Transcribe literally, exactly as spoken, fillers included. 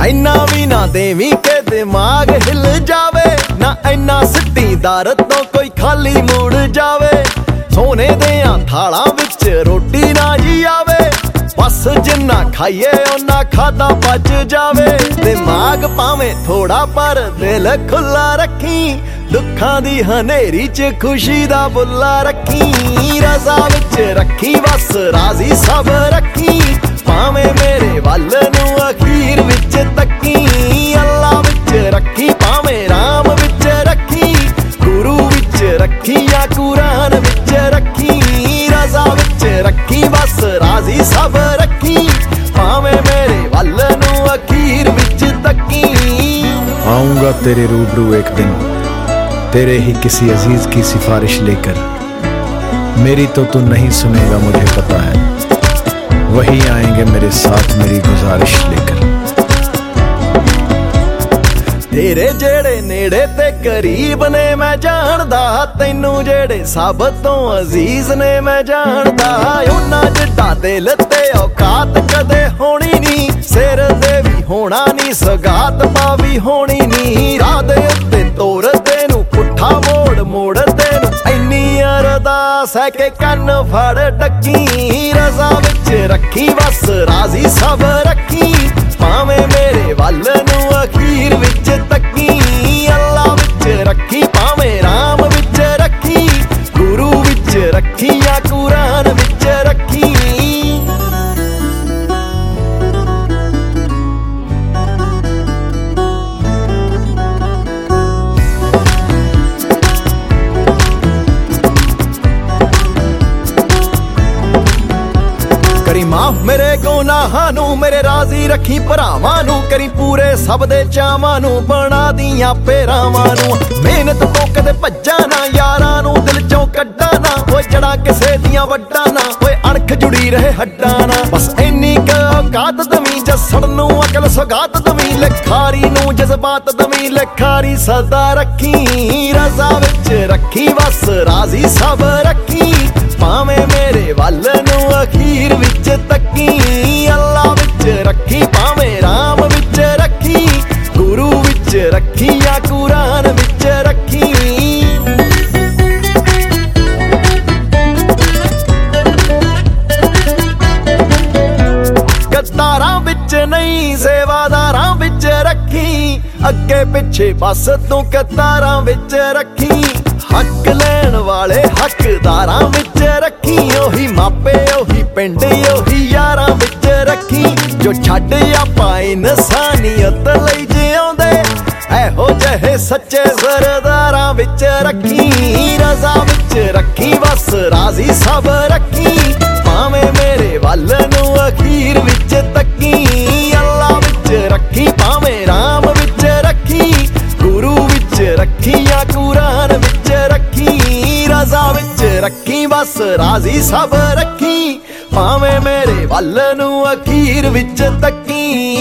ਇੰਨਾ ਵੀ ਨਾ ਦੇਵੀਂ ਕਿ ਦਿਮਾਗ ਹਿੱਲ ਜਾਵੇ, ਨਾ ਇੰਨਾ ਸਿੱਟੀ ਦਰ ਤੋਂ ਕੋਈ ਖਾਲੀ ਮੁੜ ਜਾਵੇ। ਸੋਨੇ ਦਿਆਂ ਥਾਲਾਂ ਵਿੱਚ ਰੋਟੀ ਨਾ ਜੀ ਆਵੇ, ਬਸ ਜਿੰਨਾ ਖਾਈਏ ਓਨਾ ਖਾਦਾ ਬਚ ਜਾਵੇ। ਦਿਮਾਗ ਭਾਵੇਂ ਥੋੜਾ ਪਰ ਦਿਲ ਖੁੱਲਾ ਰੱਖੀ, ਦੁੱਖਾਂ ਦੀ ਹਨੇਰੀ ਚ ਖੁਸ਼ੀ ਦਾ ਬੁੱਲਾ ਰੱਖੀ। ਰਜ਼ਾ ਵਿੱਚ ਰੱਖੀ ਬਸ ਰਾਜ਼ੀ ਸਭ ਰੱਖੀ, ਭਾਵੇਂ ਮੇਰੇ ਵੱਲ ਨੂੰ ਅਖੀਰ ਵਿੱਚ ਤੱਕੀ। ਅੱਲਾ ਵਿੱਚ ਰੱਖੀ ਭਾਵੇਂ ਰਾਮ ਵਿੱਚ ਰੱਖੀ, ਗੁਰੂ ਵਿੱਚ ਰੱਖੀ ਜਾਂ ਕੁਰਾਨ ਵਿੱਚ ਰੱਖੀ। ਰਜ਼ਾ ਵਿੱਚ ਰੱਖੀ ਬਸ ਰਾਜ਼ੀ ਸਭ ਰੱਖੀ, ਭਾਵੇਂ ਮੇਰੇ ਵੱਲ ਨੂੰ ਅਖੀਰ ਵਿੱਚ तकी। आऊंगा तेरे रूबरू एक दिन, तेरे ही किसी अजीज की सिफारिश लेकर। मेरी तो तू नहीं सुनेगा मुझे पता है, वही आएंगे मेरे साथ मेरी गुजारिश लेकर। तेरे जेड़े नेड़े ते करीब ने मैं जानदा, तैनू जेड़े सब तो अजीज ने मैं जानदा। उन्ना जिड्डा दिल ते औकात कदे होनी नी, सिर ते भी होना नी सगात पा भी होनी नी। राह दे उत्ते तोर तेनू पुट्ठा मोड़ मोड़ तेनू इन्नी अरदास है कि कन्न फड़ टकी। रज़ा विच रखी बस राजी सब रखी, भावें मेरे वल नू अखीर विच तकी। अल्लाह विच रखी भावें राम विच रखी, गुरु विच रखी या कुरान विच रखी। करी माफ मेरे गुनाहां नू, मेरे राजी रखी भरावां नू। करी पूरे सब दे चावां नू, बना दियां पेरावां नू। मेहनत तो कदे भज्जा ना, यारां नू दिल चों कड्डा ना। ओए जड़ा किसे दियां वड्डा ना, ओए अणख जुड़ी रहे हड्डा ना। बस इन्नी क औकात दवी, जसड़ नू अकल सौगात दवी। लिखारी नू जज्बात दवी, लिखारी सदा रखी। रज़ा विच रखी बस राजी सब रखी, भावें मेरे वल नू अखीर विच तकी। अल्लाह विच रखी भावें राम विच रखी, गुरु विच रखी या कुरान विच रखी। गद्दारां विच नहीं सेवादारां विच रखी, अगे पिछे बस तू कतारां विच रखी। हक लैण वाले हकदारां विच रखी, ओही मापे ओही पिंड ओही यारां विच रखी। जो छड्ड आपां इंसानियत लई जिउंदे, एहो जहे सच्चे सरदारां विच रखी। रज़ा विच रखी बस राजी सब रखी, भावें मेरे वल नू अखीर विच तकी। अल्लाह विच रखी भावें राम विच रखी, गुरु विच रखी या कुरान विच रखी। रज़ा विच रखी बस राजी सब रखी, भावें मेरे वल नू अखीर विच तकी।